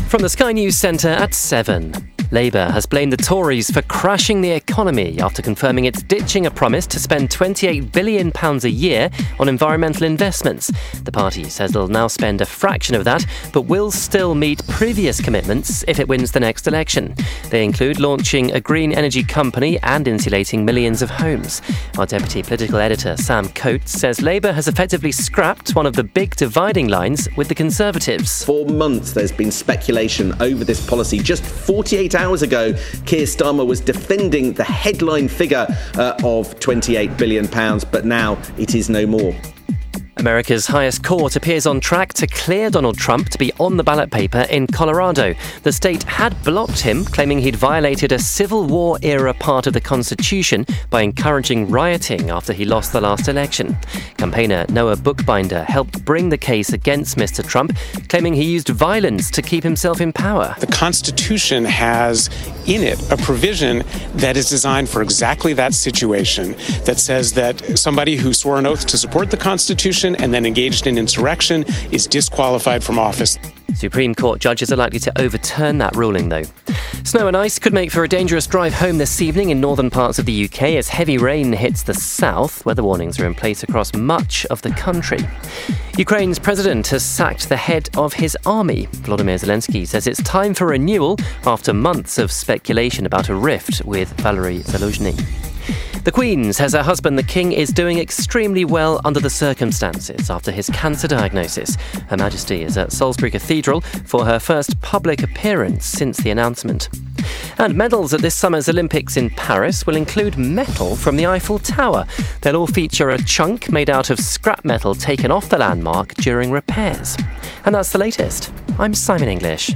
From the Sky News Centre at 7. Labour has blamed the Tories for crashing the economy after confirming it's ditching a promise to spend £28 billion a year on environmental investments. The party says it'll now spend a fraction of that, but will still meet previous commitments if it wins the next election. They include launching a green energy company and insulating millions of homes. Our deputy political editor, Sam Coates, says Labour has effectively scrapped one of the big dividing lines with the Conservatives. For months, there's been speculation over this policy. Just 48 hours ago, Keir Starmer was defending the headline figure of £28 billion, but now it is no more. America's highest court appears on track to clear Donald Trump to be on the ballot paper in Colorado. The state had blocked him, claiming he'd violated a Civil War-era part of the Constitution by encouraging rioting after he lost the last election. Campaigner Noah Bookbinder helped bring the case against Mr. Trump, claiming he used violence to keep himself in power. The Constitution has in it a provision that is designed for exactly that situation, that says that somebody who swore an oath to support the Constitution and then engaged in insurrection is disqualified from office. Supreme Court judges are likely to overturn that ruling, though. Snow and ice could make for a dangerous drive home this evening in northern parts of the UK as heavy rain hits the south. Weather warnings are in place across much of the country. Ukraine's president has sacked the head of his army. Volodymyr Zelensky says it's time for renewal after months of speculation about a rift with Valery Zaluzhny. The Queen says her husband, the King, is doing extremely well under the circumstances after his cancer diagnosis. Her Majesty is at Salisbury Cathedral for her first public appearance since the announcement. And medals at this summer's Olympics in Paris will include metal from the Eiffel Tower. They'll all feature a chunk made out of scrap metal taken off the landmark during repairs. And that's the latest. I'm Simon English.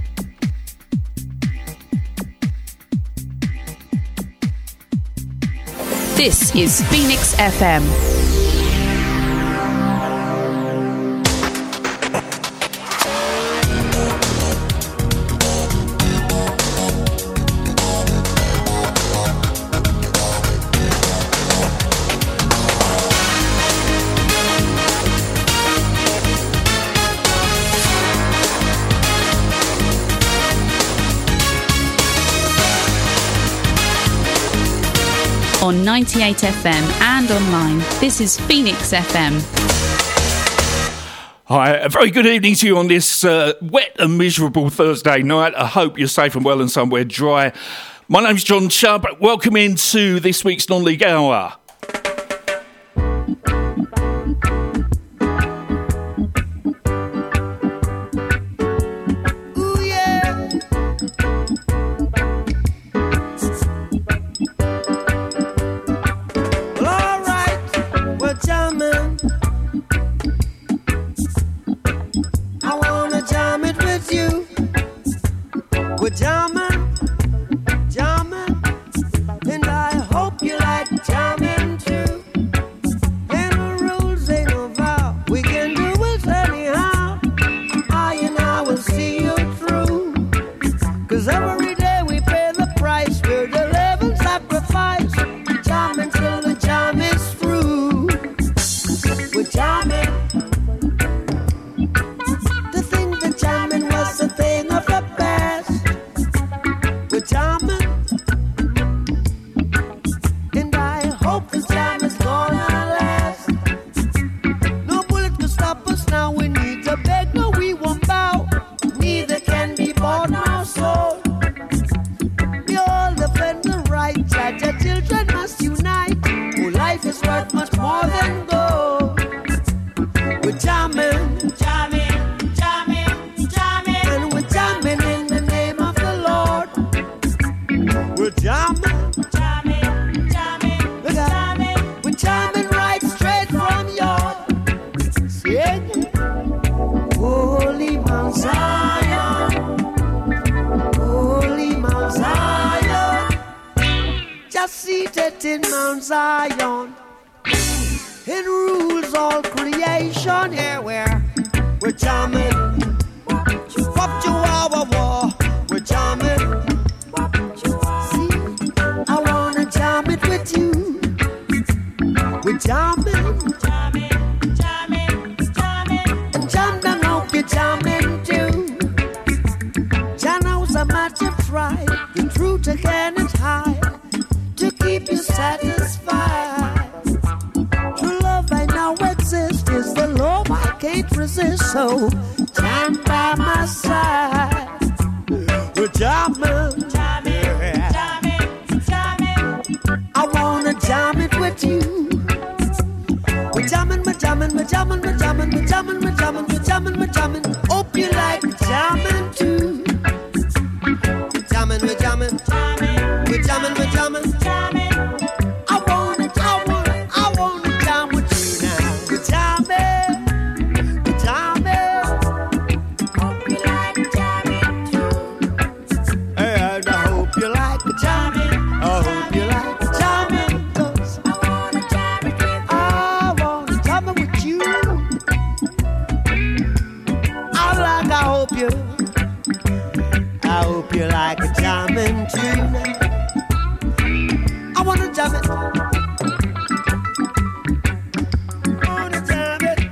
This is Phoenix FM. On 98 FM and online, this is Phoenix FM. Hi, a very good evening to you on this wet and miserable Thursday night. I hope you're safe and well and somewhere dry. My name's John Chubb. Welcome into this week's Non-League Hour. right, the truth I cannot hide, to keep you satisfied. True love I now exist is the love I can't resist, so stand by my side. We're jamming, I wanna jam it with you. We're jamming, we're jamming, we're jamming, we're jamming, we're jamming, we're jamming, we're jamming, we're jamming. Hope you like jamming too. We're jamming, we're jamming, we're jamming, we're jamming. I wanna jam with you now. We're jamming, we're jamming. Hope you like jamming too. And I hope you like jamming. I hope you like jamming, 'cause I wanna jam it with you. I wanna jam it with you. I hope you like jamming too. I wanna jam it. I wanna jam it.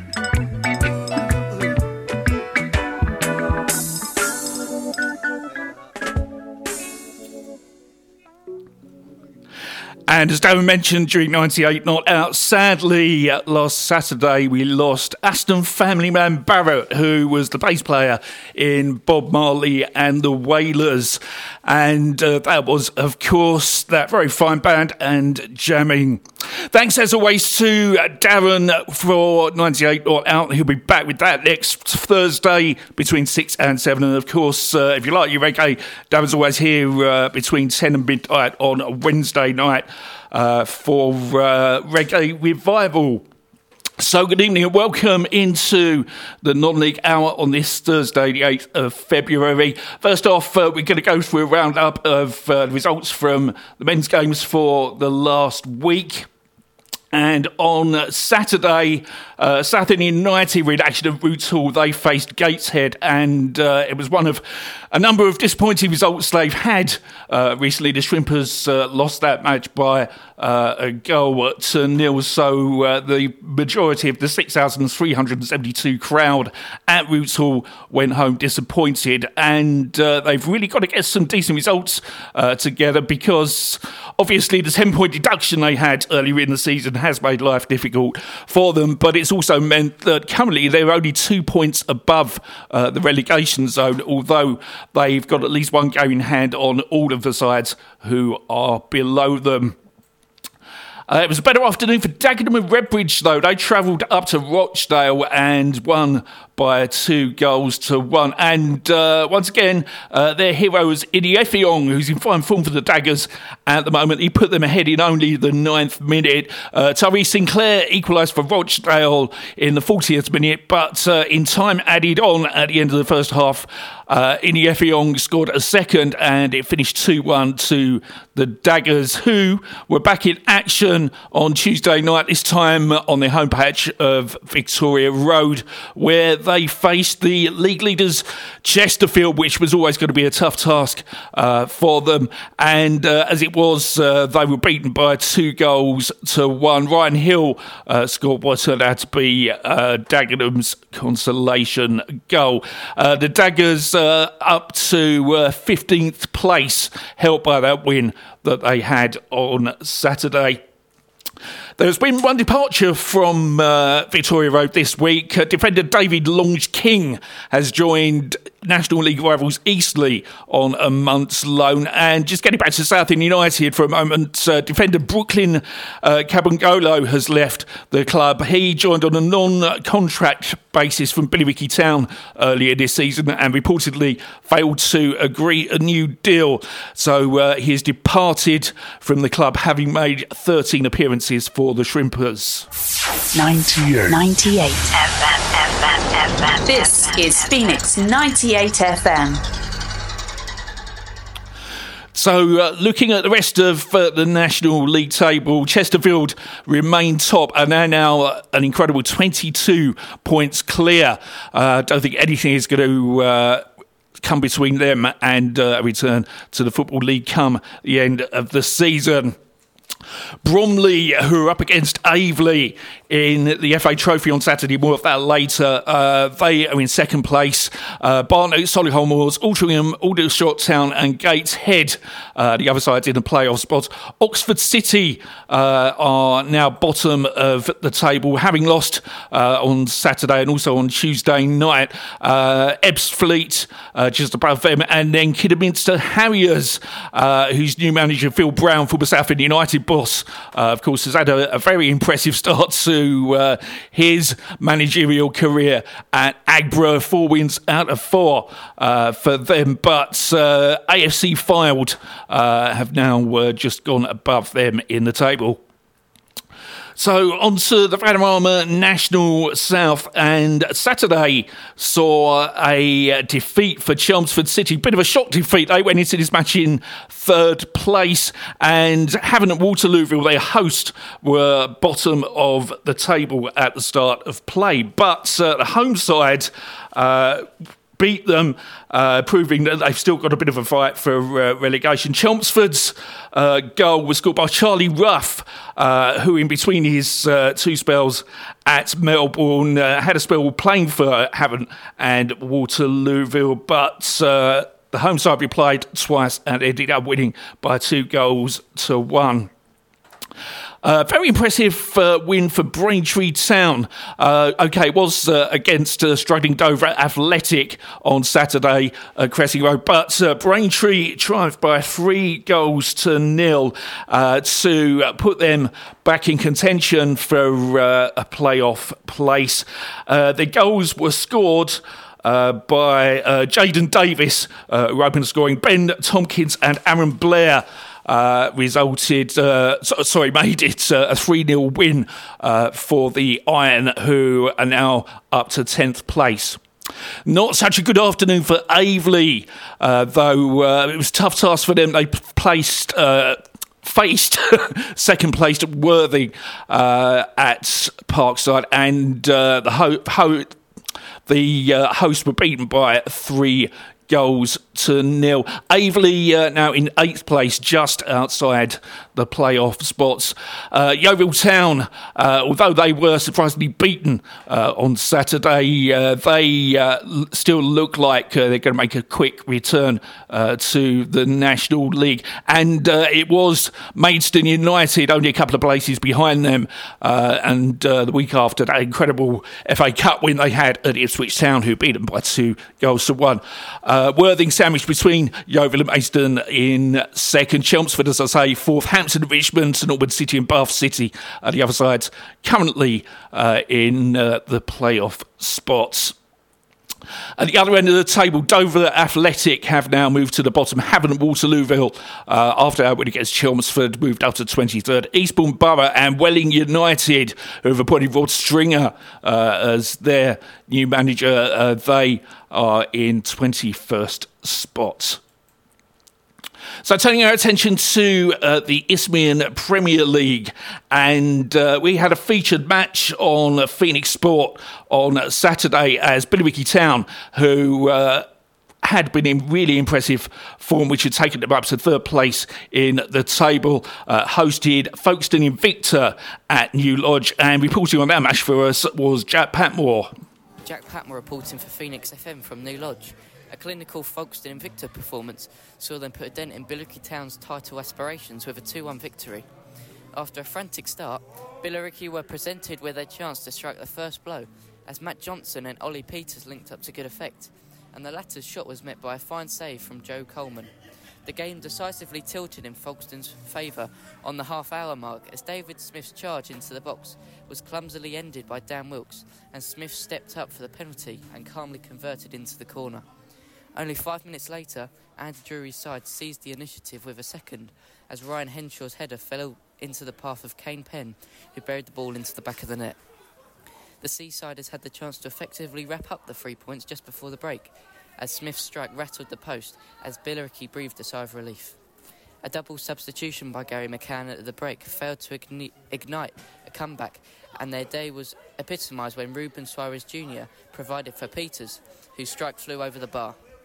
And as Darren mentioned during 98 Not Out, sadly, last Saturday we lost Aston family man Barrett, who was the bass player in Bob Marley and the Wailers. And that was, of course, that very fine band and jamming. Thanks, as always, to Darren for 98 Not Out. He'll be back with that next Thursday between 6 and 7. And, of course, if you like your reggae, Darren's always here between 10 and midnight on a Wednesday night for Reggae Revival. So good evening and welcome into the Non-League Hour on this Thursday, the 8th of February. First off, we're going to go through a roundup of results from the men's games for the last week. And on Saturday, Southend United were in action at Roots Hall. They faced Gateshead, and it was one of a number of disappointing results they've had recently. The Shrimpers lost that match by a goal to 0, so the majority of the 6,372 crowd at Roots Hall went home disappointed, and they've really got to get some decent results together, because obviously the 10-point deduction they had earlier in the season has made life difficult for them, but it's also meant that currently they're only 2 points above the relegation zone, although they've got at least one game in hand on all of the sides who are below them. It was a better afternoon for Dagenham and Redbridge, though. They travelled up to Rochdale and won by 2-1. And once again, their hero is Idi Effiong, who's in fine form for the Daggers at the moment. He put them ahead in only the 9th minute. Tyree Sinclair equalised for Rochdale in the 40th minute, but in time added on at the end of the first half, Idi Effiong scored a second, and it finished 2-1 to the Daggers, who were back in action on Tuesday night, this time on their home patch of Victoria Road, where they faced the league leaders Chesterfield, which was always going to be a tough task for them. And as it was, they were beaten by 2-1. Ryan Hill scored what turned out to be Dagenham's consolation goal. The Daggers up to 15th place, helped by that win that they had on Saturday. There's been one departure from Victoria Road this week. Defender David Longe-King has joined National League rivals Eastleigh on a month's loan. And just getting back to Southend United for a moment, defender Brooklyn Cabangolo has left the club. He joined on a non-contract basis from Billericay Town earlier this season and reportedly failed to agree a new deal. So he has departed from the club, having made 13 appearances for the Shrimpers. 98 FM. This is Phoenix 98 FM. So, looking at the rest of the National League table, Chesterfield remain top and are now an incredible 22 points clear. Don't think anything is going to come between them and a return to the Football League come the end of the season. Bromley, who are up against Aveley in the FA Trophy on Saturday. More of that later. They are in second place. Barnet, Solihull Moors, Altrincham, Aldershot Town and Gateshead, the other side's in the playoff spots. Oxford City are now bottom of the table, having lost on Saturday and also on Tuesday night. Ebbsfleet just above them, and then Kidderminster Harriers, whose new manager Phil Brown, former Southend United boss, of course, has had a very impressive start to his managerial career at Agborough. 4 wins out of 4 for them, but AFC Fylde have now just gone above them in the table. So on to the Vanarama National South, and Saturday saw a defeat for Chelmsford City. Bit of a shock defeat. They went into this match in third place, and Havant and Waterlooville, their host, were bottom of the table at the start of play. But the home side beat them, proving that they've still got a bit of a fight for relegation. Chelmsford's goal was scored by Charlie Ruff, who in between his 2 spells at Melbourne had a spell playing for Havant and Waterlooville, but the home side replied twice and ended up winning by 2-1. Very impressive win for Braintree Town. It was against struggling Dover Athletic on Saturday at Cressy Road, but Braintree triumphed by 3-0 to put them back in contention for a playoff place. The goals were scored by Jaden Davis, who opened the scoring. Ben Tompkins and Aaron Blair made it a 3-0 win for the Iron, who are now up to 10th place. Not such a good afternoon for Aveley, though it was a tough task for them. They faced second place at Worthing at Parkside, and the hosts were beaten by 3-0. Aveley now in 8th place, just outside the playoff spots. Yeovil Town, although they were surprisingly beaten on Saturday, they still look like they're going to make a quick return to the National League. And it was Maidstone United, only a couple of places behind them, and the week after that incredible FA Cup win they had at Ipswich Town, who beat them by 2-1. Worthing sandwiched between Yeovil and Maidstone in second. Chelmsford, as I say, fourth. Hampton, Richmond, St Albans City and Bath City are the other sides currently in the playoff spots. At the other end of the table, Dover Athletic have now moved to the bottom. Havant and Waterlooville, after our win against Chelmsford, moved up to 23rd. Eastbourne Borough and Welling United, who have appointed Rod Stringer as their new manager, they are in 21st spot. So turning our attention to the Isthmian Premier League, and we had a featured match on Phoenix Sport on Saturday as Billericay Town, who had been in really impressive form, which had taken them up to 3rd place in the table, hosted Folkestone Invicta at New Lodge, and reporting on that match for us was Jack Patmore. Jack Patmore reporting for Phoenix FM from New Lodge. A clinical Folkestone Invicta performance saw them put a dent in Billericay Town's title aspirations with a 2-1 victory. After a frantic start, Billericay were presented with a chance to strike the first blow as Matt Johnson and Ollie Peters linked up to good effect, and the latter's shot was met by a fine save from Joe Coleman. The game decisively tilted in Folkestone's favour on the half-hour mark as David Smith's charge into the box was clumsily ended by Dan Wilkes, and Smith stepped up for the penalty and calmly converted into the corner. Only 5 minutes later, Andy Drury's side seized the initiative with a second as Ryan Henshaw's header fell into the path of Kane Penn, who buried the ball into the back of the net. The Seasiders had the chance to effectively wrap up the 3 points just before the break, as Smith's strike rattled the post as Billericay breathed a sigh of relief. A double substitution by Gary McCann at the break failed to ignite a comeback, and their day was epitomised when Ruben Suarez Jr. provided for Peters, whose strike flew over the bar.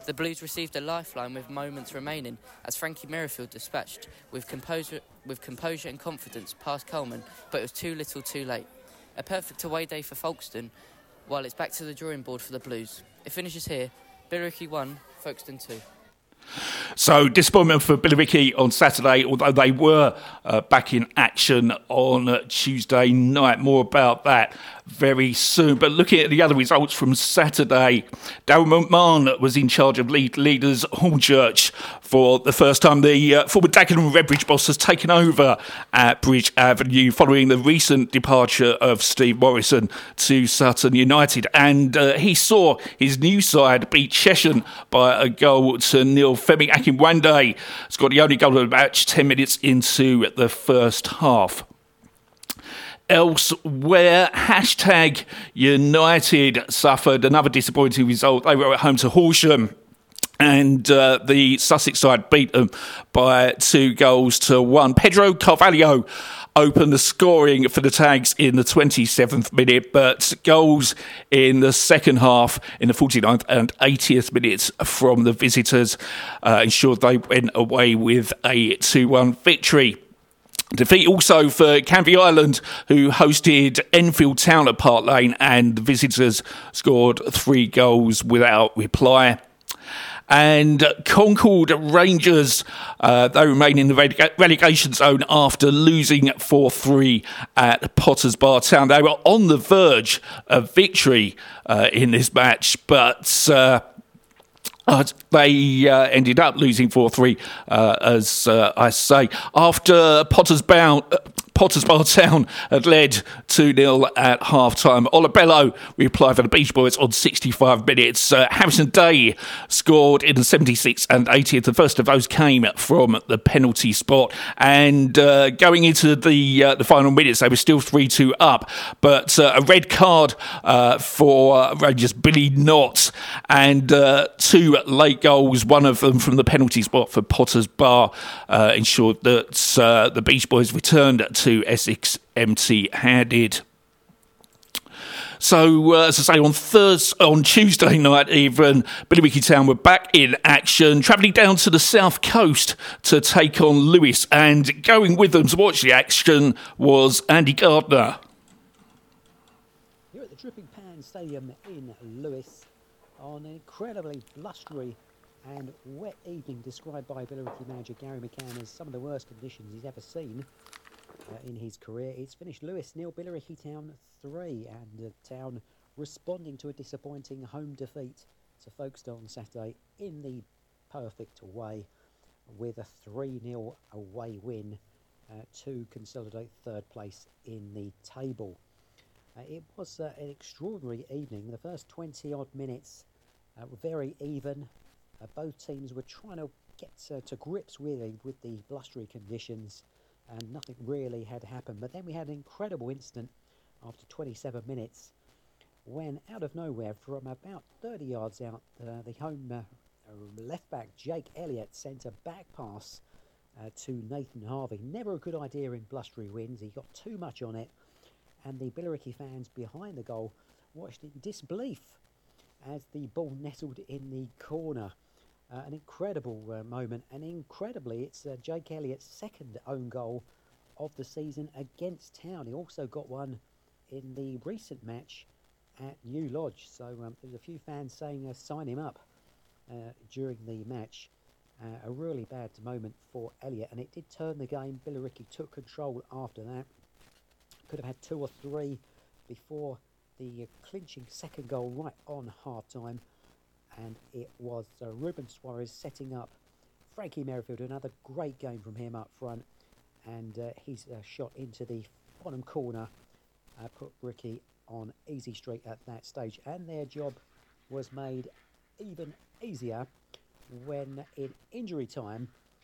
The Blues received a lifeline with moments remaining as Frankie Merrifield dispatched with composure and confidence past Coleman, but it was too little too late. A perfect away day for Folkestone, while it's back to the drawing board for the Blues. It finishes here. Billericay 1, Folkestone 2. So, disappointment for Billericay on Saturday, although they were back in action on Tuesday night. More about that very soon. But looking at the other results from Saturday, Darren McMahon was in charge of leaders Hornchurch for the first time. The former Dagenham Redbridge boss has taken over at Bridge Avenue following the recent departure of Steve Morrison to Sutton United. And he saw his new side beat Cheshire by a goal to nil. Femi Akinwande scored the only goal of the match 10 minutes into the first half. Elsewhere, Hashtag United suffered another disappointing result. They were at home to Horsham, and the Sussex side beat them by 2-1. Pedro Carvalho opened the scoring for the Tags in the 27th minute, but goals in the second half, in the 49th and 80th minutes from the visitors, ensured they went away with a 2-1 victory. Defeat also for Canvey Island, who hosted Enfield Town at Park Lane, and the visitors scored 3 goals without reply. And Concord Rangers, they remain in the relegation zone after losing 4-3 at Potters Bar Town. They were on the verge of victory in this match, but they ended up losing 4-3, as I say, after Potters Bar Town had led 2-0 at half-time. Olabello replied for the Beach Boys on 65 minutes. Harrison Day scored in the 76th and 80th. The first of those came from the penalty spot. And going into the final minutes, they were still 3-2 up. But a red card for Rangers, Billy Knott, and 2 late goals, one of them from the penalty spot for Potters Bar, ensured that the Beach Boys returned to Essex empty-handed. So, as I say, on Tuesday night even, Billericay Town were back in action, travelling down to the south coast to take on Lewis, and going with them to watch the action was Andy Gardner. Here at the Dripping Pan Stadium in Lewis, on an incredibly blustery and wet evening described by Billericay manager Gary McCann as some of the worst conditions he's ever seen in his career. It's finished Lewis 0, Billericay Town 3, and the Town responding to a disappointing home defeat to Folkestone on Saturday in the perfect way with a 3-0 away win to consolidate third place in the table. It was an extraordinary evening. The first 20-odd minutes were very even. Both teams were trying to get to grips really with the blustery conditions, and nothing really had happened. But then we had an incredible incident after 27 minutes when, out of nowhere, from about 30 yards out, the home left-back Jake Elliott sent a back pass to Nathan Harvey. Never a good idea in blustery winds. He got too much on it, and the Billericay fans behind the goal watched in disbelief as the ball nestled in the corner. An incredible moment, and incredibly, it's Jake Elliott's second own goal of the season against Town. He also got one in the recent match at New Lodge. So there's a few fans saying sign him up during the match. A really bad moment for Elliott, and it did turn the game. Billericay took control after that. Could have had 2 or 3 before the clinching second goal right on half-time. And it was Ruben Suarez setting up Frankie Merrifield. Another great game from him up front. And his shot into the bottom corner put Billericay on easy street at that stage. And their job was made even easier when, in injury time,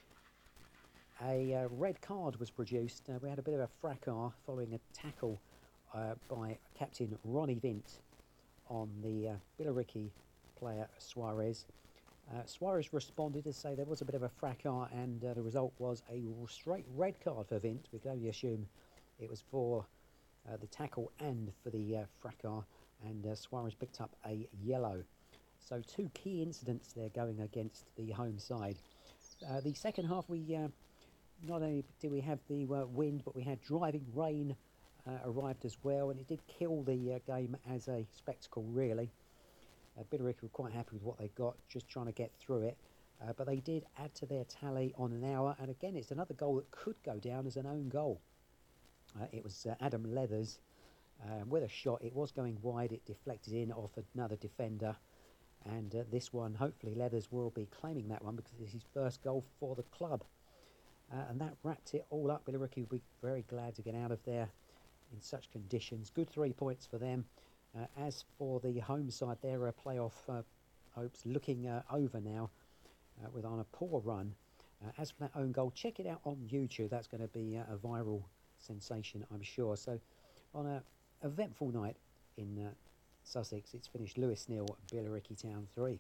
a red card was produced. We had a bit of a fracas following a tackle by Captain Ronnie Vint on the Billericay player Suarez. Suarez responded to say there was a bit of a fracas, and the result was a straight red card for Vint. We can only assume it was for the tackle and for the fracas, and Suarez picked up a yellow. So 2 key incidents there going against the home side. The second half, we not only did we have the wind, but we had driving rain arrived as well, and it did kill the game as a spectacle, really. Billericay were quite happy with what they got, just trying to get through it. But they did add to their tally on an hour, and again, it's another goal that could go down as an own goal. It was Adam Leathers with a shot. It was going wide, it deflected in off another defender, and this one, hopefully Leathers will be claiming that one because it's his first goal for the club. And that wrapped it all up. Billericay will be very glad to get out of there in such conditions. Good 3 points for them. As for the home side, their playoff hopes looking over now with on a poor run. As for that own goal, check it out on YouTube. That's going to be a viral sensation, I'm sure. So on a eventful night in Sussex, it's finished Lewes 0, Billericay Town 3.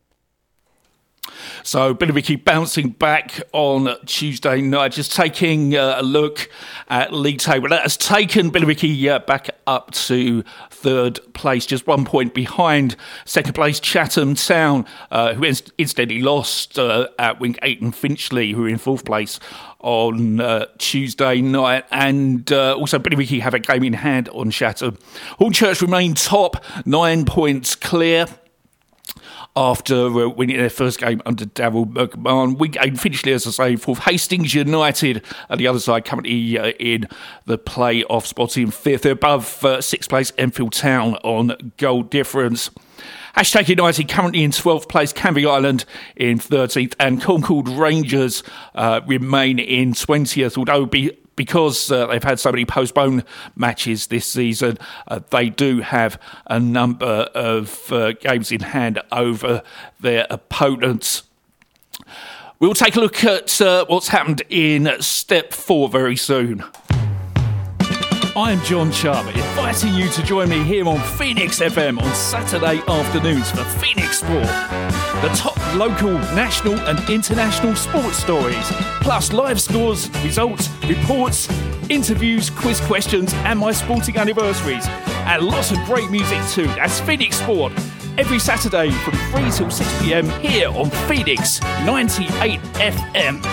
So Billericay bouncing back on Tuesday night, just taking a look at league table. That has taken Billericay back up to third place, just 1 point behind second place Chatham Town, who incidentally lost at Wingaten Finchley, who are in fourth place on Tuesday night, and also Billericay have a game in hand on Chatham. Hornchurch remain top, 9 points clear after winning their first game under Darryl McMahon. Wingaten Finchley, as I say, fourth. Hastings United at the other side, currently in the play-off spot in fifth. They're above sixth place Enfield Town on goal difference. Hashtag United currently in 12th place, Canvey Island in 13th, and Concord Rangers remain in 20th, although because they've had so many postponed matches this season, they do have a number of games in hand over their opponents. We'll take a look at what's happened in Step 4 very soon. I'm John Chubb, inviting you to join me here on Phoenix FM on Saturday afternoons for Phoenix Sport. The top local, national and international sports stories, plus live scores, results, reports, interviews, quiz questions and my sporting anniversaries. And lots of great music too. That's Phoenix Sport. Every Saturday from 3 till 6 p.m. here on Phoenix 98 FM.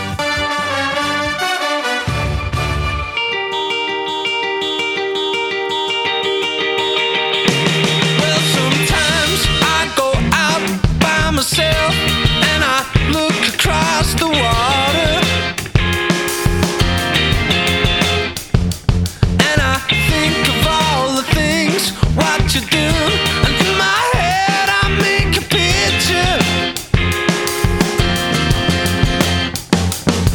Myself and I look across the water and I think of all the things what you do, and in my head I make a picture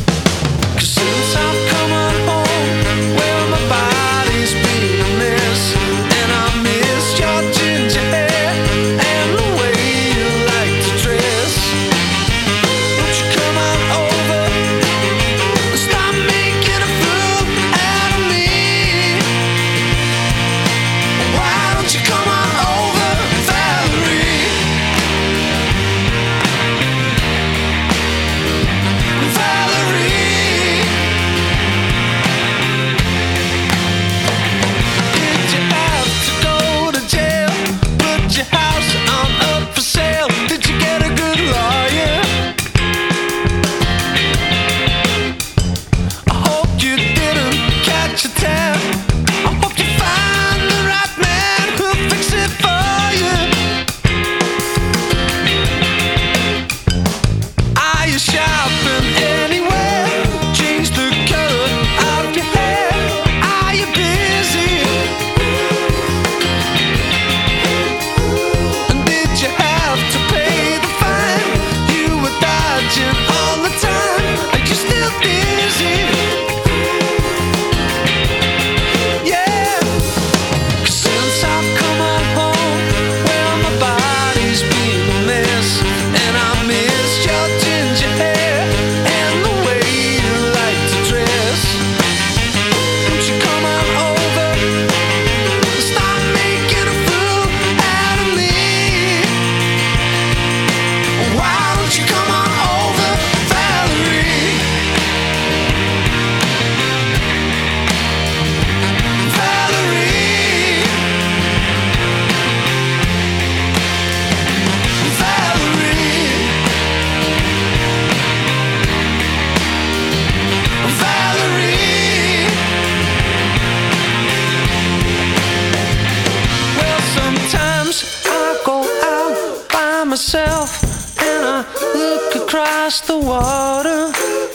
water.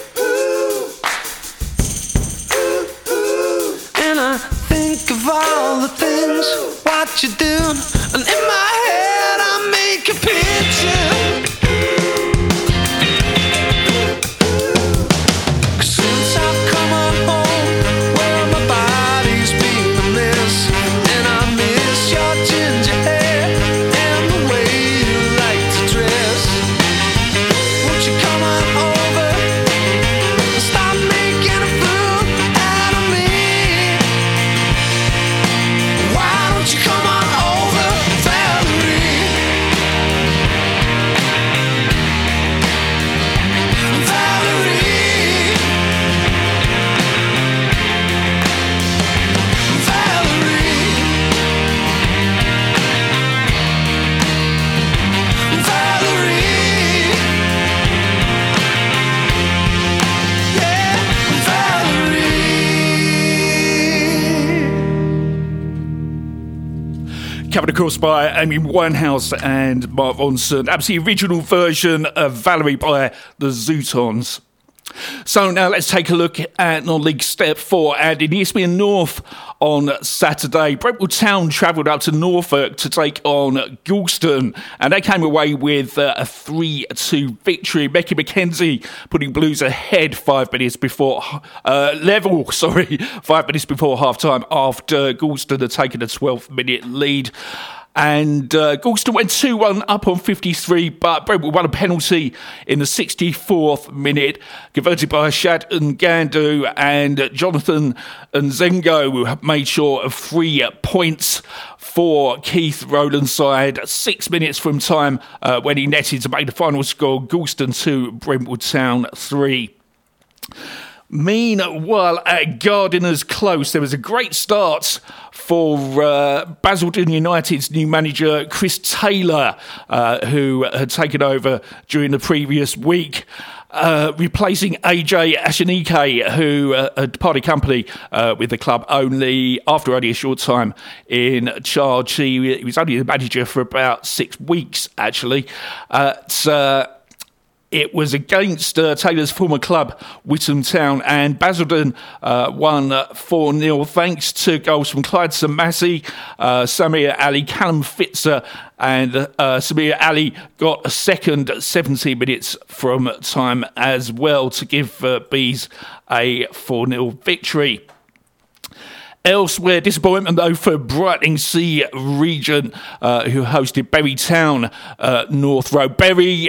And I think of all the things what you do, and in my head I make a picture. Since I've come on home, well my body's been a mess, and I miss your ginger hair and the way you like to dress. Won't you come on over and stop making a fool out of me? Why don't you come on over, Valerie? Valerie, Valerie, yeah, Valerie. Covered, of course, by Amy Winehouse and Mark Ronson. That's the original version of Valerie by the Zootons. So now let's take a look at non-league step 4. And in Eastbourne North on Saturday, Brentwood Town travelled up to Norfolk to take on Galston, and they came away with a 3-2 victory. Becky McKenzie putting Blues ahead 5 minutes before 5 minutes before half-time after Galston had taken a 12-minute lead. And Galston went 2-1 up on 53, but Brentwood won a penalty in the 64th minute, converted by Shad Ngandu, and Jonathan Nzengo made sure of 3 points for Keith Rowland's side 6 minutes from time when he netted to make the final score, Galston 2, Brentwood Town 3. Meanwhile, at Gardeners Close, there was a great start for Basildon United's new manager, Chris Taylor, who had taken over during the previous week, replacing AJ Ashanike, who had parted company with the club after only a short time in charge. He was only the manager for about 6 weeks, actually. It was against Taylor's former club, Witham Town, and Basildon won 4-0 thanks to goals from Clyde Samasi, Samir Ali, Callum Fitzer, and Samir Ali got a second 17 minutes from time as well to give Bees a 4-0 victory. Elsewhere, disappointment though for Brightlingsea Region, who hosted Bury Town, North Road. Bury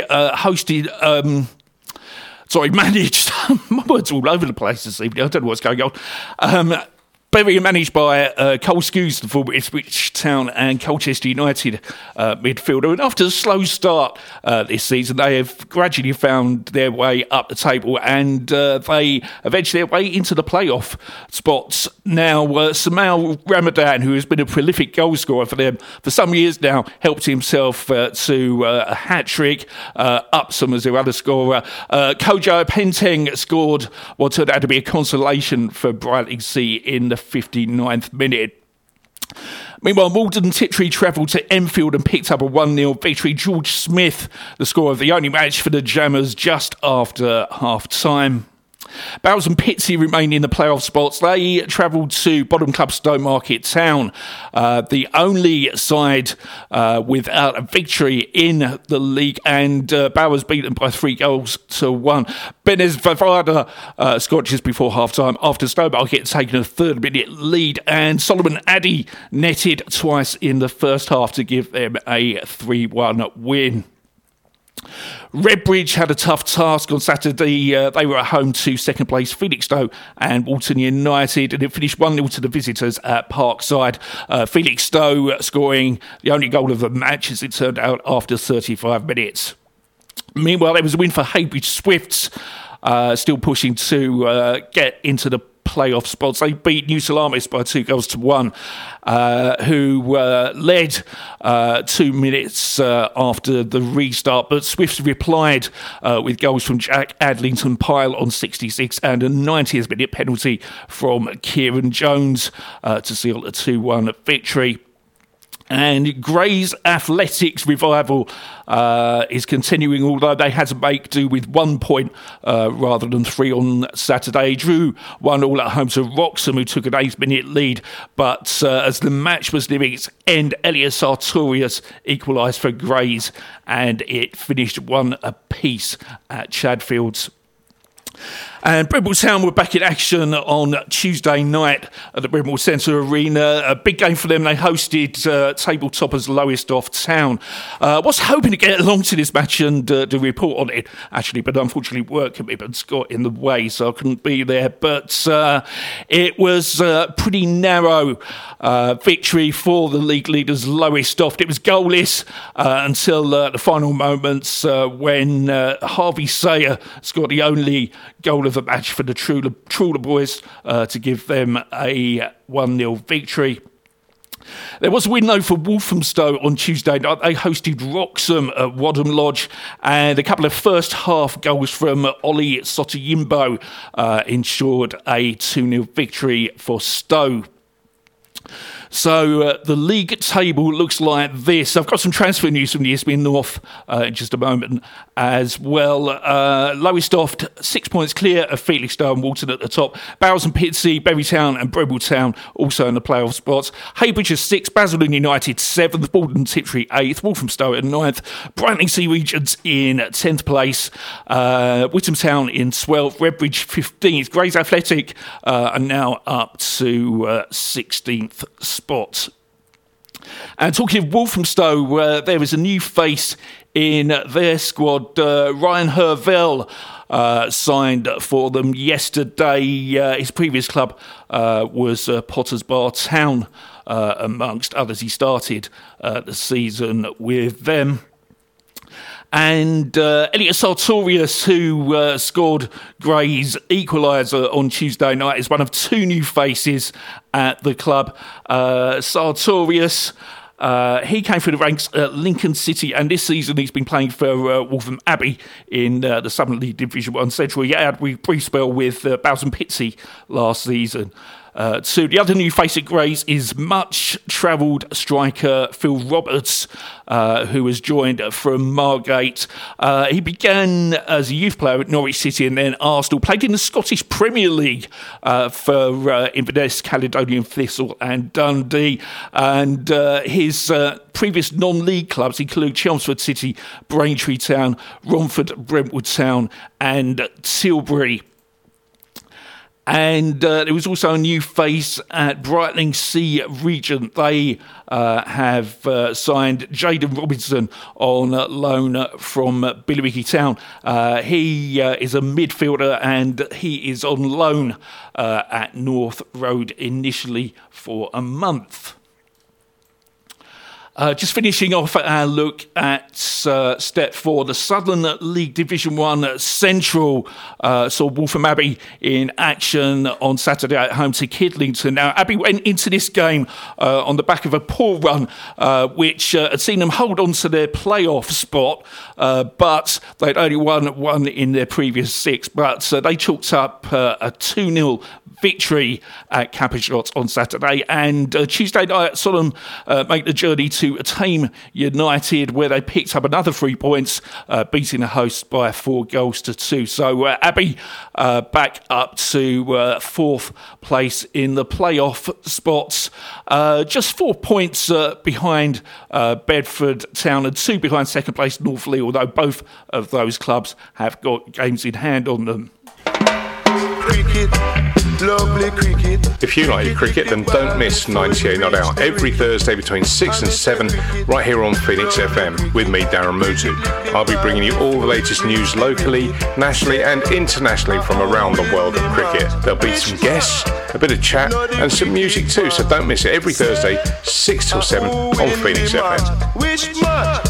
managed. My words all over the place this evening. I don't know what's going on. Bury managed by Cole Skews, the former Ipswich Town and Colchester United midfielder. And after a slow start this season, they have gradually found their way up the table, and they eventually their way into the playoff spots. Now, Samal Ramadan, who has been a prolific goal scorer for them for some years now, helped himself to a hat-trick, up some as their other scorer. Kojo Penteng scored what turned out to be a consolation for Brightlingsea in the 59th minute. Meanwhile, Malden Tiptree travelled to Enfield and picked up a 1-0 victory. George Smith, the scorer of the only match for the Jammers just after half-time. Bowes and Pitsea remain in the playoff spots. They travelled to bottom club Stowmarket Town, the only side without a victory in the league, and Bowers beaten by 3-1. Benes Vavada scored just before half-time after Stowmarket had taken a 3rd-minute lead, and Solomon Addy netted twice in the first half to give them a 3-1 win. Redbridge had a tough task on Saturday. They were at home to second place Felixstowe and Walton United, and it finished 1-0 to the visitors at Parkside. Felixstowe scoring the only goal of the match, as it turned out, after 35 minutes. Meanwhile, there was a win for Heybridge Swifts, still pushing to get into the playoff spots. They beat New Salamis by 2-1, who led 2 minutes after the restart, but Swifts replied with goals from Jack Adlington Pyle on 66 and a 90th minute penalty from Kieran Jones to seal a 2-1 victory. And Grays Athletics revival is continuing, although they had to make do with 1 point rather than 3 on Saturday. Drew 1-1 at home to Wroxham, who took an 8-minute lead. But as the match was nearing its end, Elias Sartorius equalised for Grays, and it finished 1 apiece at Chadfields. And Brentwood Town were back in action on Tuesday night at the Brentwood Centre Arena. A big game for them. They hosted table toppers Lowestoft Town. I was hoping to get along to this match and to report on it, actually, but unfortunately work commitments got in the way, so I couldn't be there. But it was a pretty narrow victory for the league leaders Lowestoft. It was goalless until the final moments when Harvey Sayer scored the only goal of the match for the Trawler boys to give them a 1-0 victory. There was a win, though, for Walthamstow on Tuesday night. They hosted Wroxham at Wadham Lodge, and a couple of first-half goals from Ollie Sotoyimbo ensured a 2-0 victory for Stowe. So the league table looks like this. I've got some transfer news from the ESPN North in just a moment as well. Lowestoft 6 points clear of Felixstowe and Walton at the top. Bowes and Pitsea, Berrytown and Brentwood Town also in the playoff spots. Heybridge is 6th, Basildon United 7th, Borden Tiptree 8th, Walthamstow at 9th, Brightling Sea Regents in 10th place, Whittam Town in 12th, Redbridge 15th. Grays Athletic are now up to 16th spot. And talking of Walthamstow, there is a new face in their squad. Ryan Hervell signed for them yesterday. His previous club was Potters Bar Town, amongst others. He started the season with them. And Elias Sartorius, who scored Gray's equaliser on Tuesday night, is one of 2 new faces at the club. Sartorius, he came through the ranks at Lincoln City, and this season he's been playing for Waltham Abbey in the Southern League Division 1 Central. He had a brief spell with Bowes and Pitsea last season. So the other new face at Grays is much-travelled striker Phil Roberts, who was joined from Margate. He began as a youth player at Norwich City and then Arsenal, played in the Scottish Premier League for Inverness, Caledonian Thistle and Dundee. And his previous non-league clubs include Chelmsford City, Braintree Town, Romford, Brentwood Town and Tilbury. And there was also a new face at Brightling Sea Regent. They have signed Jaden Robinson on loan from Billericay Town. He is a midfielder and he is on loan at North Road initially for a month. Just finishing off our look at Step 4, the Southern League Division 1 Central saw Waltham Abbey in action on Saturday at home to Kidlington. Now, Abbey went into this game on the back of a poor run, which had seen them hold on to their playoff spot, but they'd only won 1 in their previous 6. But they chalked up a 2-0 victory at Capistrot on Saturday, and Tuesday night saw them make the journey to Tame United, where they picked up another 3 points, beating the hosts by 4-2. So Abbey back up to 4th place in the playoff spots, just 4 points behind Bedford Town and 2 behind second place Northley, although both of those clubs have got games in hand on them. Cricket. Lovely cricket. If you like your cricket, then don't miss 98 Not Out every Thursday between 6 and 7 right here on Phoenix FM with me, Darren Mutu. I'll be bringing you all the latest news locally, nationally and internationally from around the world of cricket. There'll be some guests, a bit of chat and some music too, so don't miss it every Thursday 6 till 7 on Phoenix FM. Wish much.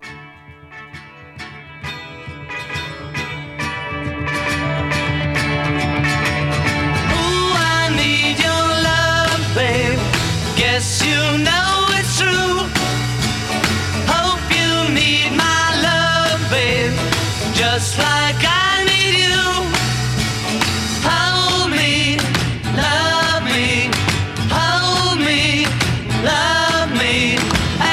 Guess you know it's true. Hope you need my love, babe, just like I need you. Hold me, love me, hold me, love me,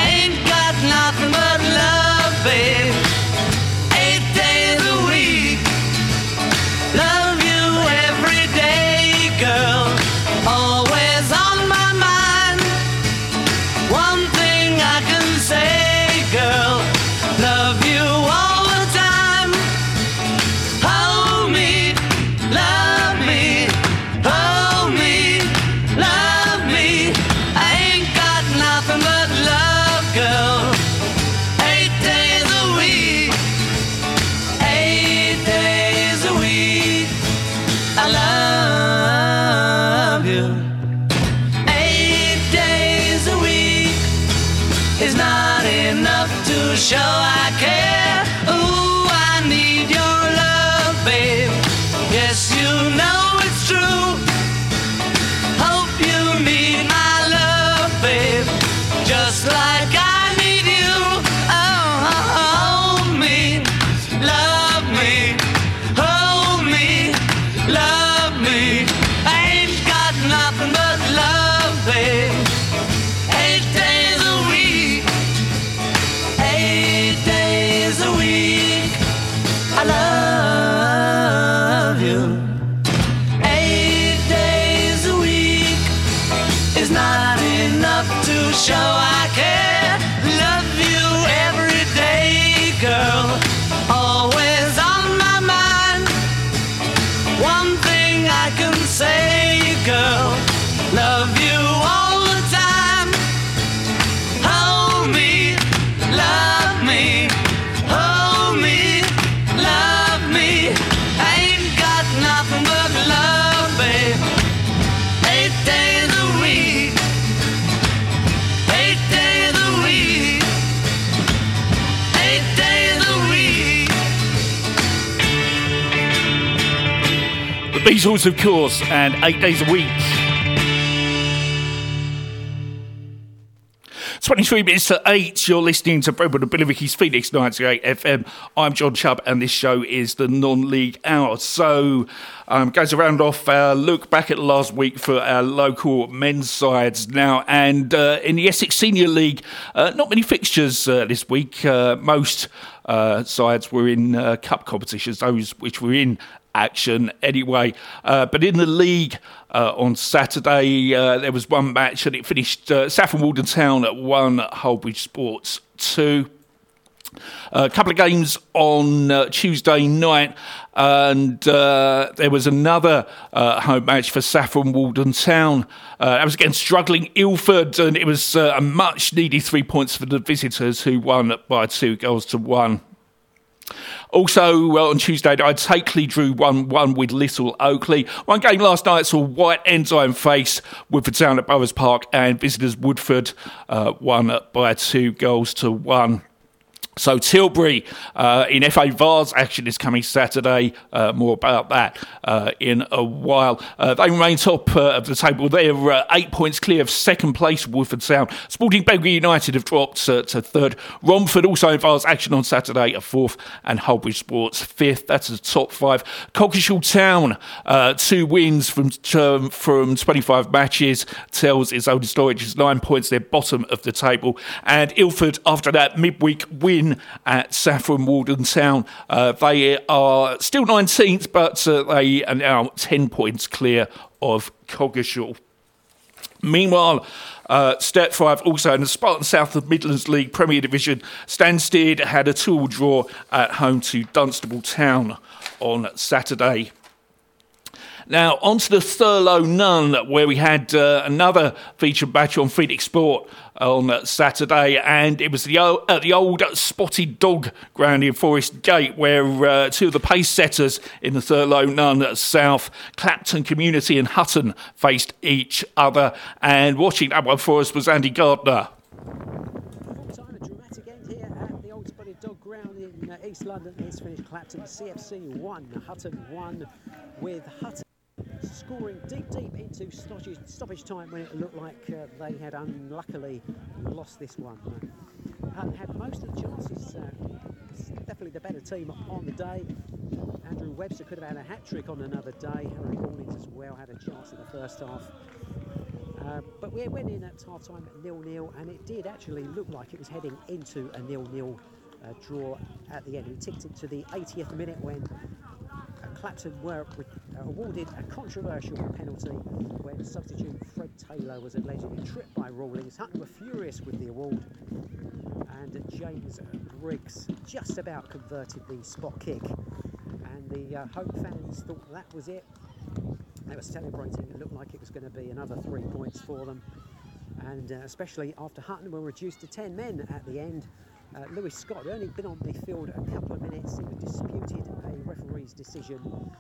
Beatles, of course, and 8 days a week. 23 minutes to 8, you're listening to Brentwood and Billericay's Phoenix 98 FM. I'm John Chubb, and this show is the non-league hour. So, going to round off our look back at last week for our local men's sides now. And in the Essex Senior League, not many fixtures this week. Most sides were in cup competitions, those which were in action anyway. But in the league on Saturday, there was one match and it finished Saffron Walden Town at 1, Holbridge Sports 2. A couple of games on Tuesday night, and there was another home match for Saffron Walden Town. That was against struggling Ilford, and it was a much needed 3 points for the visitors, who won by 2-1. Also, on Tuesday night, Takeley drew 1-1 with Little Oakley. One game last night saw White Enzyme face Woodford Town at Boroughs Park, and visitors Woodford won by 2-1. So Tilbury in FA Vars action is coming Saturday. More about that in a while. They remain top of the table. They're 8 points clear of second place, Woodford Town. Sporting Belgrade United have dropped to third. Romford also in Vars action on Saturday at fourth, and Holbridge Sports fifth. That's the top five. Coggeshall Town, 2 wins from 25 matches. Tells its own story. Just 9 points. They're bottom of the table. And Ilford, after that midweek win at Saffron Walden Town, they are still 19th, but they are now 10 points clear of Coggeshall. Meanwhile, Sturt 5, also in the Spartan South of Midlands League Premier Division, Stansted had a 2-2 draw at home to Dunstable Town on Saturday. Now, on to the Thurlow Nunn, where we had another featured match on Phoenix Sport on Saturday, and it was the old Spotted Dog ground in Forest Gate, where two of the pace setters in the Thurlow Nunn South, Clapton Community and Hutton, faced each other. And watching that one for us was Andy Gardner. Full-time, a dramatic end here at the old Spotted Dog ground in East London. It's finished Clapton CFC 1, Hutton 1, with Hutton scoring deep into stoppage time when it looked like they had unluckily lost this one. Hutton had most of the chances. Definitely the better team on the day. Andrew Webster could have had a hat-trick on another day. Harry Rawlings as well had a chance in the first half. But we went in at half-time at 0-0, and it did actually look like it was heading into a 0-0 draw at the end. We ticked it to the 80th minute when Clapton were awarded a controversial penalty when substitute Fred Taylor was allegedly tripped by Rawlings. Hutton were furious with the award, and James Briggs just about converted the spot kick, and the home fans thought that was it. They were celebrating. It looked like it was going to be another 3 points for them, and especially after Hutton were reduced to 10 men at the end. Lewis Scott had only been on the field a couple of minutes. He disputed a referee's decision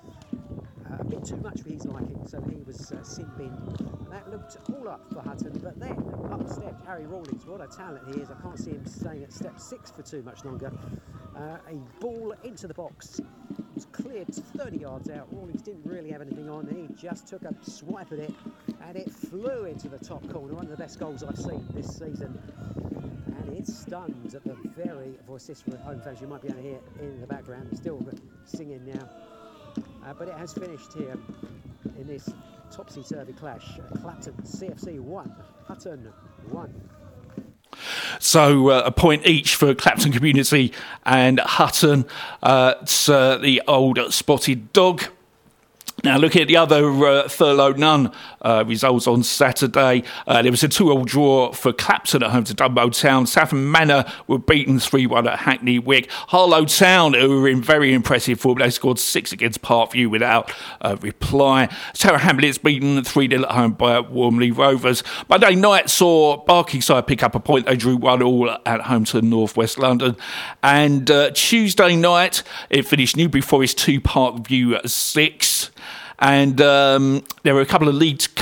a bit too much for his liking, so he was sin-binned. That looked all up for Hutton, but then up stepped Harry Rawlings. What a talent he is. I can't see him staying at step 6 for too much longer. A ball into the box. It was cleared 30 yards out. Rawlings didn't really have anything on. He just took a swipe at it, and it flew into the top corner. One of the best goals I've seen this season. And it stuns at the very vociferous home fans. You might be able to hear in the background. It's still singing now. But it has finished here in this topsy-turvy clash. Clapton CFC 1, Hutton 1. So a point each for Clapton Community and Hutton. It's the old Spotted Dog. Now, looking at the other Thurlow Nunn results on Saturday, there was a 2-2 draw for Clapton at home to Dunmow Town. Saffron Manor were beaten 3-1 at Hackney Wick. Harlow Town, who were in very impressive form, they scored 6 against Parkview without reply. Tower Hamlets beaten 3-0 at home by Wormley Rovers. Monday night saw Barkingside pick up a point. They drew 1-1 at home to North West London. And Tuesday night, it finished Newbury Forest 2, Parkview 6. And there were a couple of Leeds Cup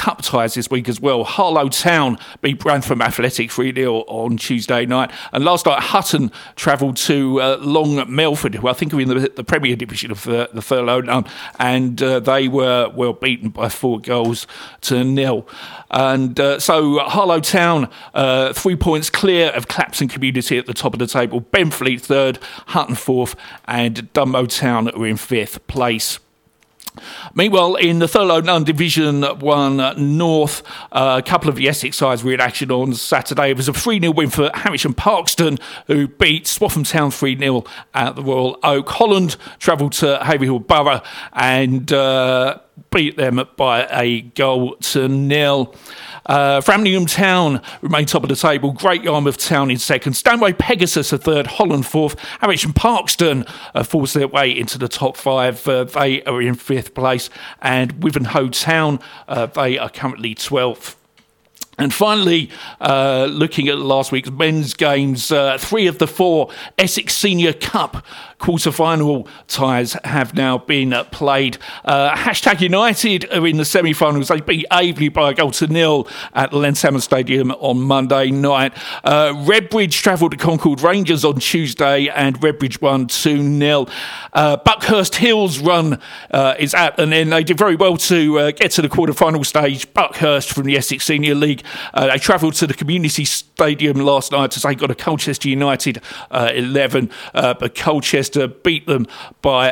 cup ties this week as well. Harlow Town beat Brantham Athletic 3-0 on Tuesday night. And last night, Hutton travelled to Long Melford, who I think are in the Premier Division of the Thurlow, and they were well beaten by 4-0. And so Harlow Town, 3 points clear of Clapton Community at the top of the table. Benfleet third, Hutton fourth, and Dunmow Town are in fifth place. Meanwhile, in the Thurlow Nunn Division 1 North, a couple of the Essex sides were in action on Saturday. It was a 3-0 win for Harwich and Parkston, who beat Swaffham Town 3-0 at the Royal Oak. Holland travelled to Haverhill Borough and beat them by 1-0. Framlingham Town remain top of the table. Great Yarmouth Town in second. Stanway Pegasus a third. Holland fourth. Harwich and Parkston force their way into the top five. They are in fifth place. And Wivenhoe Town, they are currently 12th. And finally, looking at last week's men's games, 3 of the 4 Essex Senior Cup quarter-final ties have now been played. Hashtag United are in the semi-finals. They beat Aveley by 1-0 at Lenshammer Stadium on Monday night. Redbridge travelled to Concord Rangers on Tuesday and Redbridge won 2-0. Buckhurst Hills run is at an end. They did very well to get to the quarter-final stage. Buckhurst from the Essex Senior League. They travelled to the Community Stadium last night to take on a Colchester United 11, but Colchester beat them by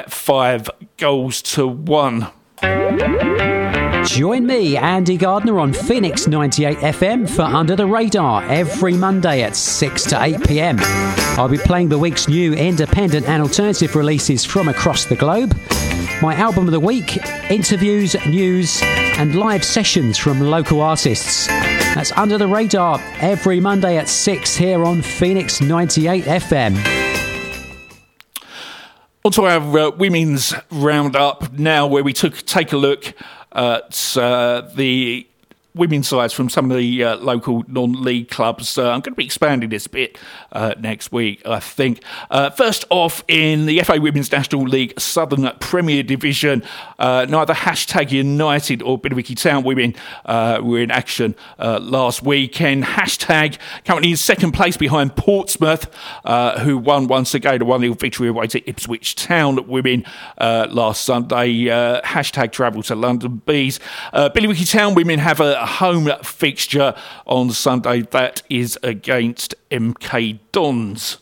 5-1. Join me, Andy Gardner, on Phoenix 98 FM for Under the Radar every Monday at 6 to 8 p.m. I'll be playing the week's new independent and alternative releases from across the globe, my album of the week, interviews, news and live sessions from local artists. That's Under the Radar every Monday at 6 here on Phoenix 98 FM. On to our women's roundup now, where we take a look at the women's sides from some of the local non-league clubs. I'm going to be expanding this a bit next week, I think. First off, in the FA Women's National League Southern Premier Division, neither Hashtag United or Billericay Town women were in action last weekend. Hashtag currently in second place behind Portsmouth, who won once again a 1-0 victory away to Ipswich Town women last Sunday. Hashtag travel to London Bees. Billericay Town women have a home fixture on Sunday. That is against MK Dons.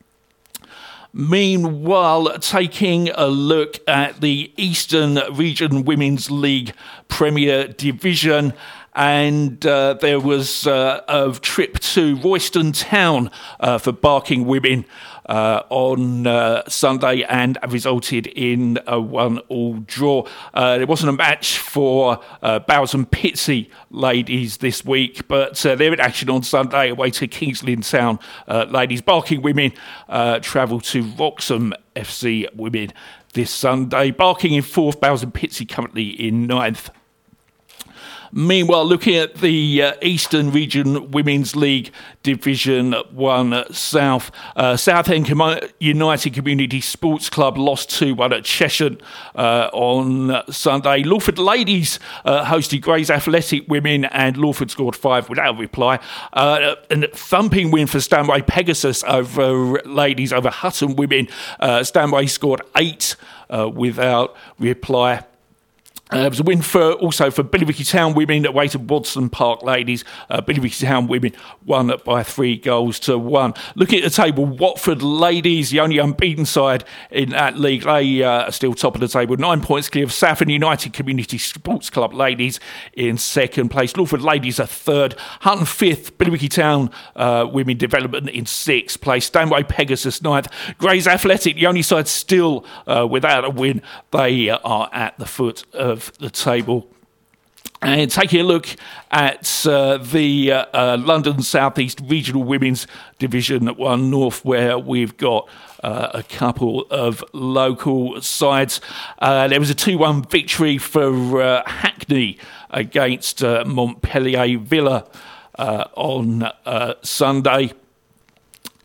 Meanwhile, taking a look at the Eastern Region Women's League Premier Division, and there was a trip to Royston Town for Barking women on Sunday, and resulted in a 1-1 draw. There wasn't a match for Bowes and Pitsea ladies this week, but they're in action on Sunday away to Kings Lynn Town ladies. Barking women travel to Wroxham FC women this Sunday. Barking in 4th, Bowes and Pitsea currently in 9th. Meanwhile, looking at the Eastern Region Women's League Division 1 South, Southend United Community Sports Club lost 2-1 at Cheshire on Sunday. Lawford Ladies hosted Grays Athletic Women, and Lawford scored 5 without reply. A thumping win for Stanway Pegasus over ladies over Hutton Women. Stanway scored 8 without reply. It was a win also for Billericay Town women away to Wadson Park ladies. Billericay Town women won by 3-1. Looking at the table, Watford ladies, the only unbeaten side in that league, they are still top of the table. 9 points clear of Southend United Community Sports Club ladies in second place. Lawford ladies are third. Hutton fifth. Billericay Town women development in sixth place. Stanway Pegasus ninth. Grays Athletic, the only side still without a win. They are at the foot of the table. And taking a look at the London South East Regional Women's Division 1 North, where we've got a couple of local sides. There was a 2-1 victory for Hackney against Montpellier Villa on Sunday.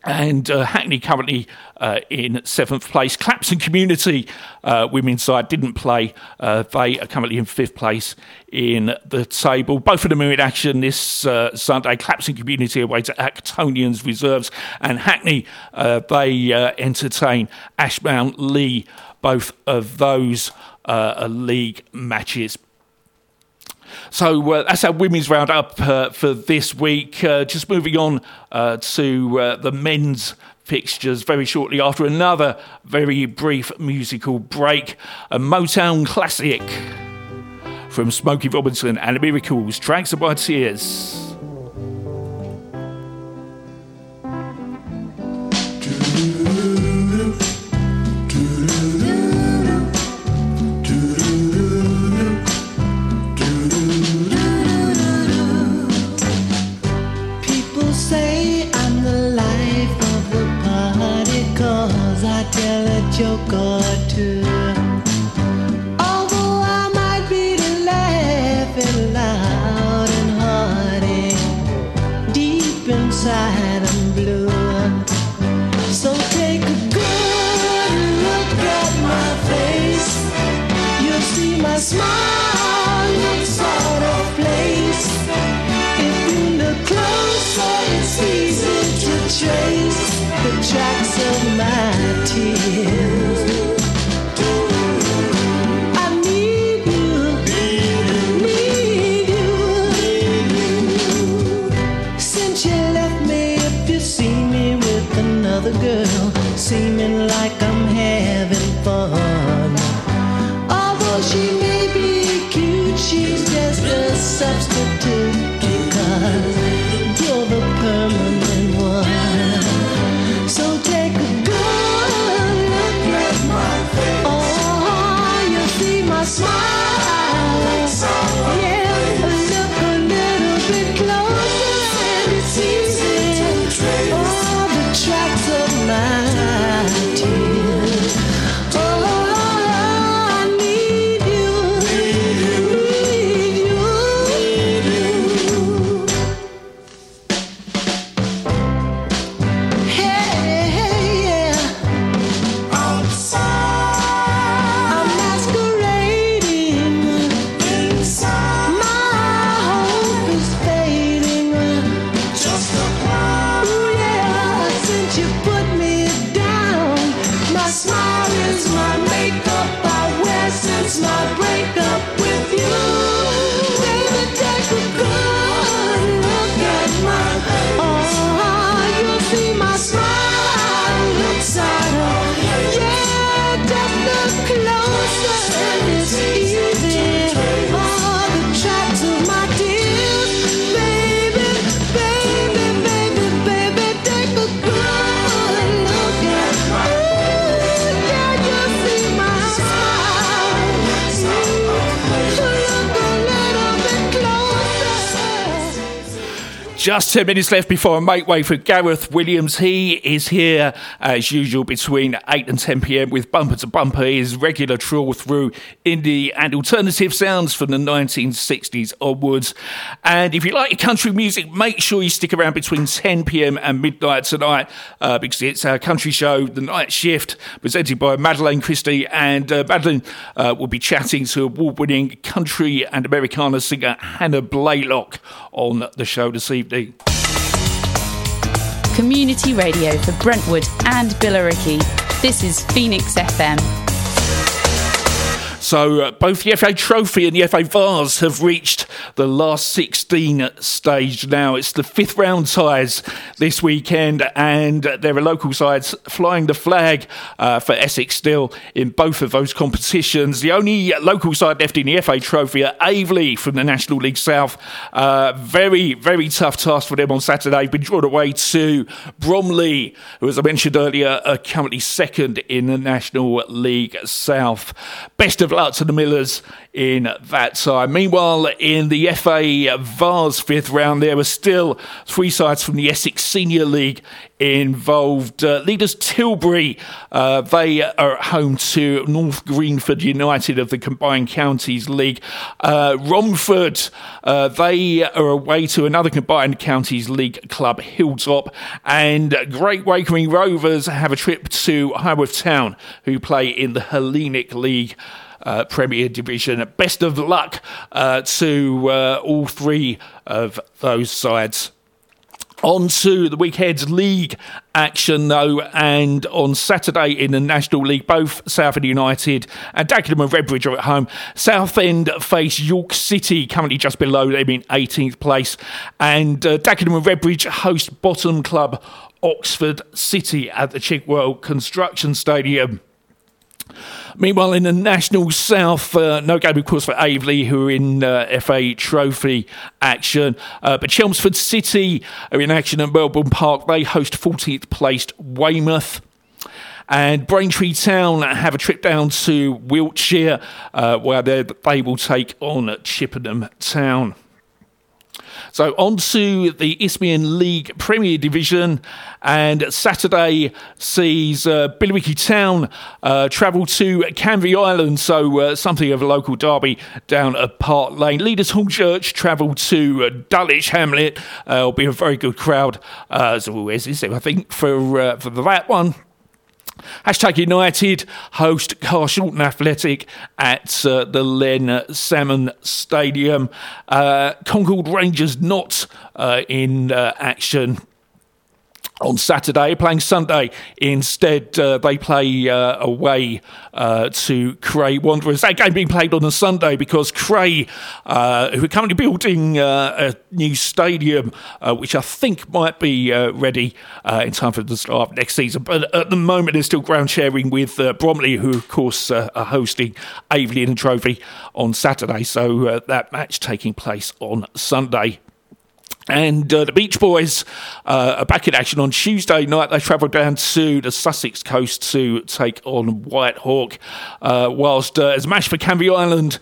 And Hackney currently in 7th place. Clapson Community women's side didn't play. They are currently in 5th place in the table. Both of them are in action this Sunday. Clapson Community away to Actonians Reserves, and Hackney, they entertain Ashmount Lee. Both of those are league matches. So that's our women's roundup for this week. Just moving on to the men's fixtures very shortly after another very brief musical break. A Motown classic from Smokey Robinson and the Miracles, Tracks of My Tears. Joke or two. Although I might be laughing loud and hearty, deep inside I'm blue. So take a good look at my face. You'll see my smile looks out of place. If you look closer, it's easy to trace the tracks of my tears. I need you, need you. Since you left me, if you see me with another girl, seeming like I'm having fun. Although she may be cute, she's just a substitute, because you're the permanent one. So take a good look at my face. Oh, you see my smile. Yeah, look a little bit closer and it's easy to trace all the tracks of my tears. Oh, I need you, need you. My breakup with you, baby, take a good look at my face. Oh, you'll see my smile looks out of, yeah, just look closer and it's easy. All the tracks of my tears, baby, baby, baby, baby, take a good look at my face. Yeah, you'll see my smile. Just 10 minutes left before I make way for Gareth Williams. He is here as usual between 8 and 10 p.m. with Bumper to Bumper, his regular trawl through indie and alternative sounds from the 1960s onwards. And if you like your country music, make sure you stick around between 10 p.m. and midnight tonight, because it's our country show, The Night Shift, presented by Madeleine Christie. And Madeleine will be chatting to award-winning country and Americana singer Hannah Blaylock on the show this evening. Community radio for Brentwood and Billericay. This is Phoenix FM. So both the FA Trophy and the FA Vase have reached the last 16 stage now. It's the 5th round ties this weekend, and there are local sides flying the flag for Essex still in both of those competitions. The only local side left in the FA Trophy are Aveley from the National League South. Very, very tough task for them on Saturday. Been drawn away to Bromley, who, as I mentioned earlier, are currently second in the National League South. Best of luck but to the Millers in that time. Meanwhile, in the FA Vars fifth round, there were still three sides from the Essex Senior League involved. Leaders Tilbury, they are at home to North Greenford United of the Combined Counties League. Romford, they are away to another Combined Counties League club, Hilltop. And Great Wakering Rovers have a trip to Highworth Town, who play in the Hellenic League Premier Division. Best of luck to all three of those sides. On to the weekend's league action, though, and on Saturday in the National League, both Southend United and Dagenham and Redbridge are at home. Southend face York City, currently just below them in 18th place, and Dagenham and Redbridge host bottom club Oxford City at the Chigwell Construction Stadium. Meanwhile, in the National South, no game, of course, for Aveley, who are in FA Trophy action. But Chelmsford City are in action at Melbourne Park. They host 14th placed Weymouth. And Braintree Town have a trip down to Wiltshire, where they will take on Chippenham Town. So on to the Isthmian League Premier Division, and Saturday sees Billericay Town travel to Canvey Island, so something of a local derby down at Park Lane. Leaders Hornchurch travel to Dulwich Hamlet. It'll be a very good crowd, as always is, I think, for that one. Hashtag United host Carshalton Athletic at the Len Salmon Stadium. Concord Rangers not in action on Saturday, playing Sunday instead. They play away to Cray Wanderers. That game being played on a Sunday because Cray, who are currently building a new stadium, which I think might be ready in time for the start of next season. But at the moment, they're still ground sharing with Bromley, who, of course, are hosting Aveley and Trophy on Saturday. So that match taking place on Sunday. And the Beach Boys are back in action on Tuesday night. They travel down to the Sussex coast to take on White Hawk, whilst as a match for Canvey Island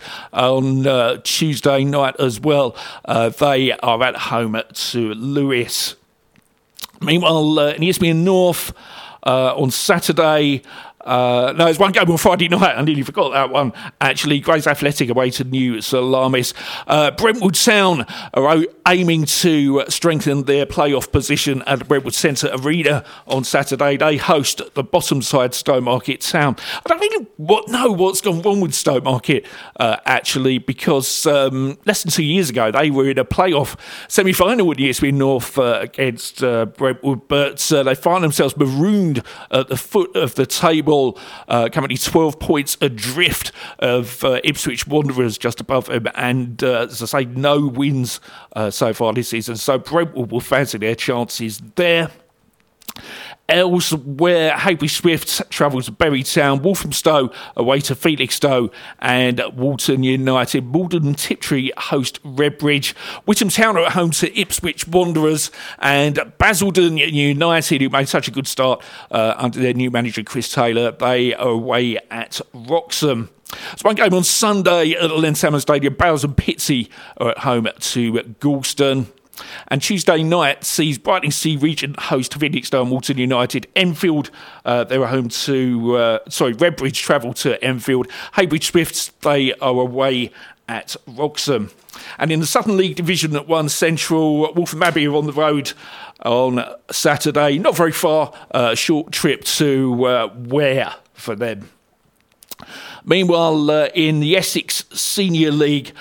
on Tuesday night as well, they are at home to Lewis. Meanwhile, in the Isthmian North, on Saturday, no, there's one game on Friday night. I nearly forgot that one. Actually, Grays Athletic away to New Salamis. Brentwood Town are aiming to strengthen their playoff position at the Brentwood Centre Arena on Saturday. They host the bottom side Stowmarket Town. I don't really know what's gone wrong with Stowmarket, actually, because less than 2 years ago they were in a playoff semi-final with the Isthmian North against Brentwood, but they find themselves marooned at the foot of the table. Currently 12 points adrift of Ipswich Wanderers just above them, and as I say, no wins so far this season, so Brentwood will fancy their chances there. Elsewhere, Hackney Swifts travel to Bury Town, Walthamstow away to Felixstowe, and Walton United. Malden and Tiptree host Redbridge. Whittam Town are at home to Ipswich Wanderers, and Basildon United, who made such a good start under their new manager Chris Taylor, they are away at Wroxham. There's one game on Sunday at the Len Salmon Stadium. Bales and Pitsea are at home to Galston. And Tuesday night sees Brightling Sea Regent host Felixstowe and Walton United. Enfield, they're home to, Redbridge travel to Enfield. Heybridge Swifts, they are away at Wroxham. And in the Southern League Division at 1 Central, Waltham Abbey are on the road on Saturday. Not very far, short trip to Ware for them. Meanwhile, in the Essex Senior League,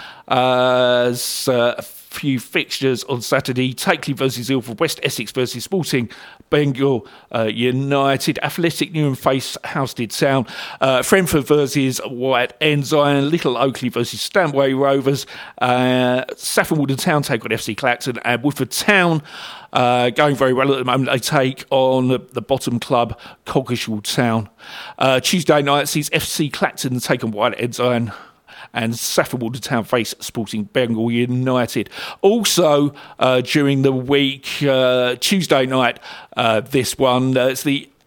few fixtures on Saturday. Takeley versus Ilford, West Essex versus Sporting Bengal United, Athletic Newham face Housestead Town, Frenford versus White Ensign, Little Oakley versus Stanway Rovers, Saffron Walden Town take on FC Clacton, and Woodford Town going very well at the moment. They take on the bottom club Coggeshall Town. Tuesday night sees FC Clacton take on White Ensign, and Saffron Walden Town face Sporting Bengal United. Also, during the week, Tuesday night, this one, it's the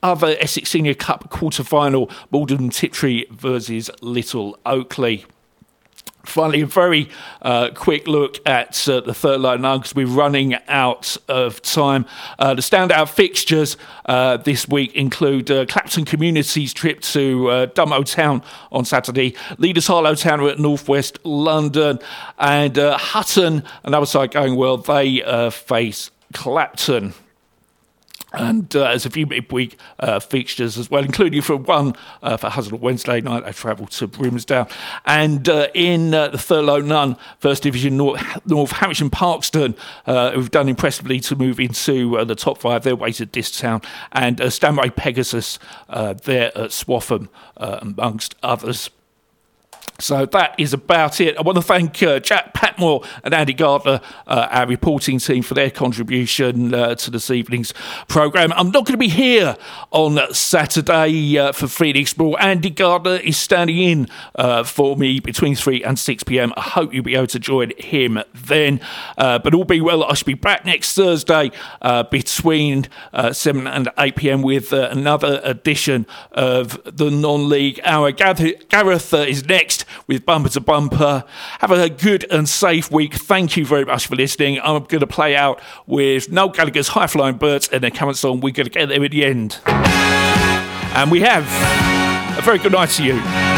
other Essex Senior Cup quarter-final, Malden Tiptree versus Little Oakley. Finally, a very quick look at the third line now, because we're running out of time. The standout fixtures this week include Clapton Community's trip to Dumbo Town on Saturday, Leaders Harlow Town are at North West London, and Hutton, another side going well, they face Clapton. And there's a few midweek fixtures as well, including for one for Hutton on Wednesday night. They travel to Brimsdown. And in the Thurlow Nunn First Division North Hampshire Parkston, who've done impressively to move into the top 5. They're away to Distown. And Stanway Pegasus there at Swaffham, amongst others. So that is about it. I want to thank Jack Patmore and Andy Gardner, our reporting team, for their contribution to this evening's programme. I'm not going to be here on Saturday for Phoenix Brawl. Andy Gardner is standing in for me between 3 and 6 p.m. I hope you'll be able to join him then. But all being well, I should be back next Thursday between 7 and 8 p.m. with another edition of the Non-League Hour. Gareth is next with Bumper to Bumper. Have a good and safe week. Thank you very much for listening. I'm going to play out with Noel Gallagher's High Flying Birds and their current song, We're Going to Get There in the End. And we have. A very good night to you.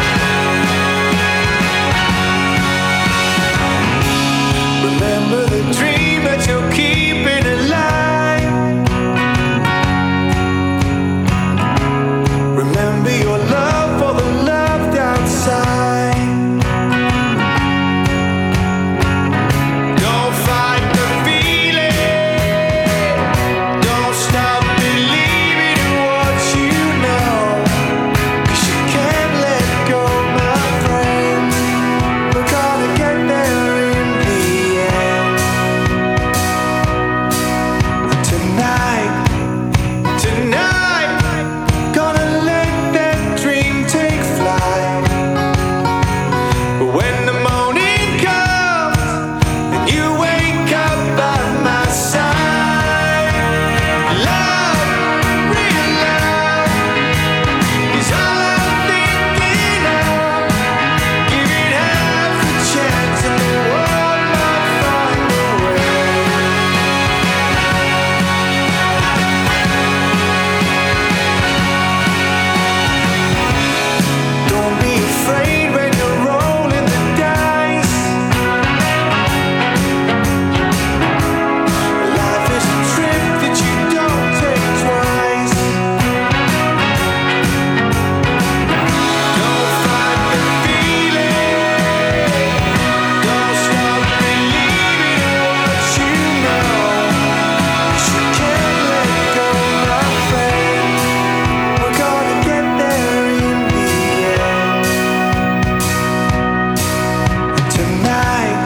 Remember the dream that you're keeping alive. Remember your love for the loved outside. Tonight